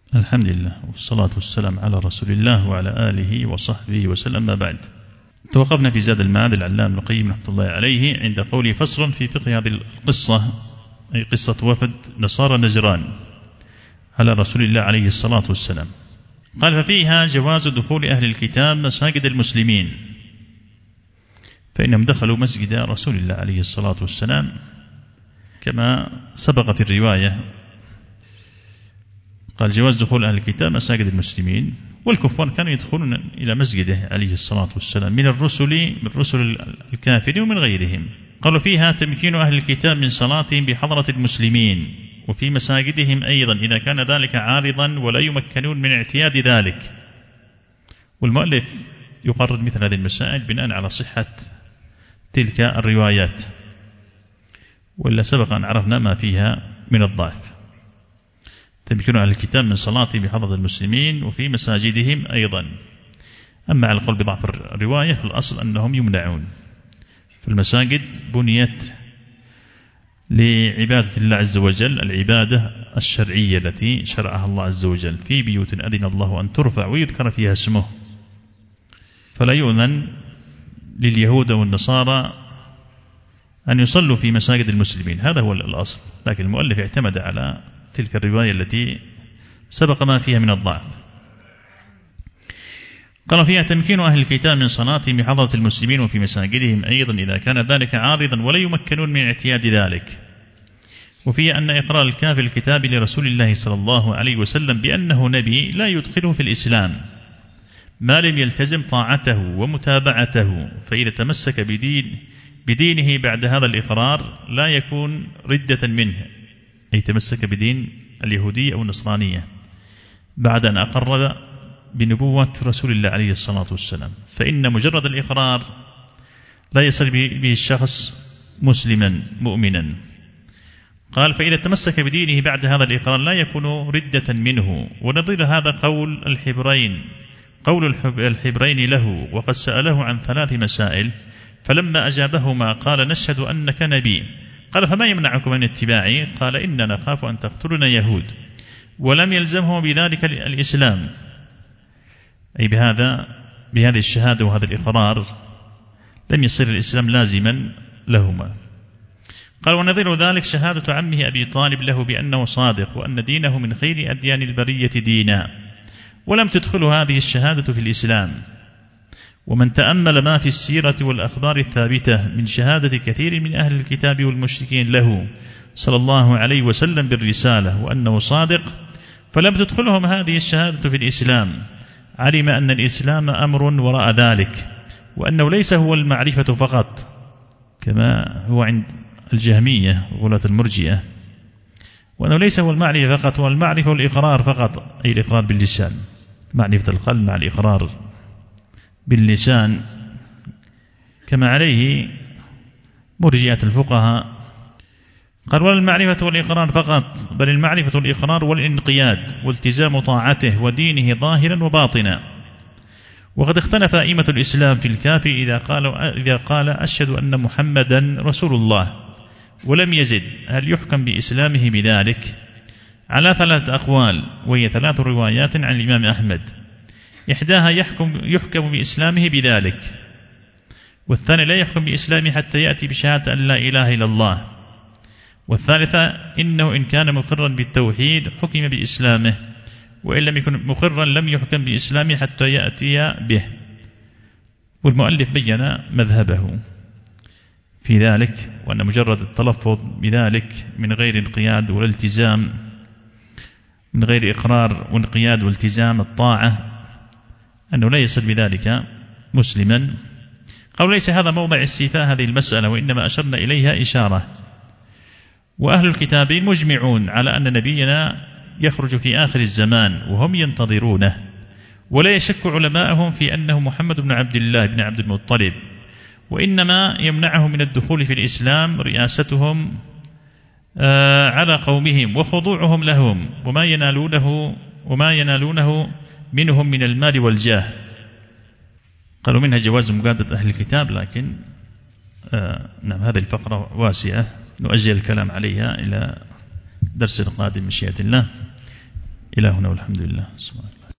الحمد لله والصلاة والسلام على رسول الله وعلى آله وصحبه وسلم. ما بعد، توقفنا في زاد المعاد العلامة ابن القيم رحمة الله عليه عند قوله فصل في فقه هذه القصة، أي قصة وفد نصارى نجران على رسول الله عليه الصلاة والسلام. قال ففيها جواز دخول أهل الكتاب مساجد المسلمين، فإنهم دخلوا مسجد رسول الله عليه الصلاة والسلام كما سبق في الرواية. قال جواز دخول أهل الكتاب مساجد المسلمين، والكفار كانوا يدخلون إلى مسجده عليه الصلاة والسلام من رسل الكافرين ومن غيرهم. قالوا فيها تمكين أهل الكتاب من صلاتهم بحضرة المسلمين وفي مساجدهم أيضا إذا كان ذلك عارضا ولا يمكنون من اعتياد ذلك. والمؤلف يقرر مثل هذه المسائل بناء على صحة تلك الروايات، وإلا سبق أن عرفنا ما فيها من الضعف. تمكين أهل الكتاب من صلاتهم بحضرة المسلمين وفي مساجدهم أيضا. أما على القول بضعف الرواية فالأصل أنهم يمنعون. فالمساجد بنيت لعبادة الله عز وجل، العبادة الشرعية التي شرعها الله عز وجل، في بيوت أذن الله أن ترفع ويذكر فيها اسمه، فلا يؤذن لليهود والنصارى أن يصلوا في مساجد المسلمين، هذا هو الأصل. لكن المؤلف اعتمد على تلك الرواية التي سبق ما فيها من الضعف. قال فيها تمكين أهل الكتاب من صلاتهم بحضرة المسلمين وفي مساجدهم أيضا إذا كان ذلك عارضا ولا يمكنون من اعتياد ذلك. وفي أن إقرار الكافر الكتاب لرسول الله صلى الله عليه وسلم بأنه نبي لا يدخله في الإسلام ما لم يلتزم طاعته ومتابعته، فإذا تمسك بدينه بعد هذا الإقرار لا يكون ردة منه، أي تمسك بدين اليهودية أو النصرانية بعد أن أقر بنبوة رسول الله عليه الصلاة والسلام، فإن مجرد الإقرار لا يصير به الشخص مسلما مؤمنا. قال فإذا تمسك بدينه بعد هذا الإقرار لا يكون ردة منه. ونظير هذا قول الحبرين له، وقد سأله عن 3 مسائل فلما أجابهما قال نشهد أنك نبي. قال فما يمنعكم من اتباعي؟ قال إننا نخاف أن تقتلنا يهود. ولم يلزمهم بذلك الإسلام، أي بهذه الشهادة وهذا الإقرار لم يصير الإسلام لازما لهما. قال ونظير ذلك شهادة عمه أبي طالب له بأنه صادق وأن دينه من خير أديان البرية دينا، ولم تدخل هذه الشهادة في الإسلام. ومن تأمل ما في السيرة والأخبار الثابتة من شهادة كثير من أهل الكتاب والمشركين له صلى الله عليه وسلم بالرسالة وأنه صادق فلم تدخلهم هذه الشهادة في الإسلام، علم أن الإسلام أمر وراء ذلك، وأنه ليس هو المعرفة فقط كما هو عند الجهمية وغلاة المرجئة، وأنه ليس هو المعرفة فقط، والمعرفة والإقرار فقط، أي الإقرار باللسان، معرفة القلب مع الإقرار باللسان كما عليه مرجئة الفقهاء. قال ولا المعرفة والإقرار فقط، بل المعرفة والإقرار والانقياد والتزام طاعته ودينه ظاهرا وباطنا. وقد اختلف أئمة الإسلام في الكافر إذا قال أشهد أن محمدا رسول الله ولم يزد هل يحكم بإسلامه بذلك؟ على 3 أقوال، وهي 3 روايات عن الإمام أحمد. إحداها يحكم بإسلامه بذلك، والثاني لا يحكم بإسلامه حتى يأتي بشهادة أن لا إله إلا الله، والثالثة إنه إن كان مقرا بالتوحيد حكم بإسلامه، وإن لم يكن مقرا لم يحكم بإسلامه حتى يأتي به. والمؤلف بين مذهبه في ذلك، وأن مجرد التلفظ بذلك من غير انقياد والالتزام، من غير إقرار وانقياد والتزام الطاعة، أنه لا يصير بذلك مسلما. قالوا ليس هذا موضع استيفاء هذه المسألة، وإنما أشرنا إليها إشارة. وأهل الكتابين مجمعون على أن نبينا يخرج في آخر الزمان وهم ينتظرونه، ولا يشك علماءهم في أنه محمد بن عبد الله بن عبد المطلب، وإنما يمنعه من الدخول في الإسلام رئاستهم على قومهم وخضوعهم لهم وما ينالونه منهم من المال والجاه. قالوا منها جواز مقادة أهل الكتاب، لكن نعم هذه الفقرة واسعة نؤجل الكلام عليها إلى درس القادم مشيئة الله. إلى هنا والحمد لله.